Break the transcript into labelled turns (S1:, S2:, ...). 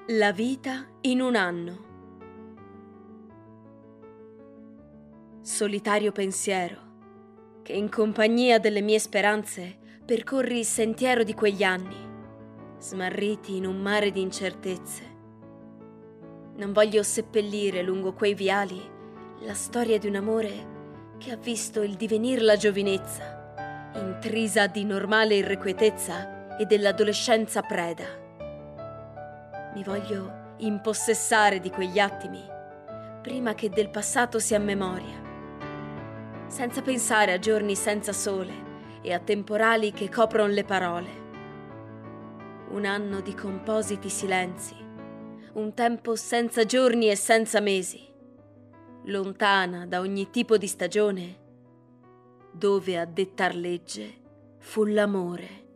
S1: La vita in un anno. Solitario pensiero, che in compagnia delle mie speranze percorri il sentiero di quegli anni, smarriti in un mare di incertezze. Non voglio seppellire lungo quei viali la storia di un amore che ha visto il divenir la giovinezza, intrisa di normale irrequietezza e dell'adolescenza preda. Mi voglio impossessare di quegli attimi prima che del passato sia memoria, senza pensare a giorni senza sole e a temporali che coprono le parole. Un anno di compositi silenzi, un tempo senza giorni e senza mesi, lontana da ogni tipo di stagione, dove a dettar legge fu l'amore.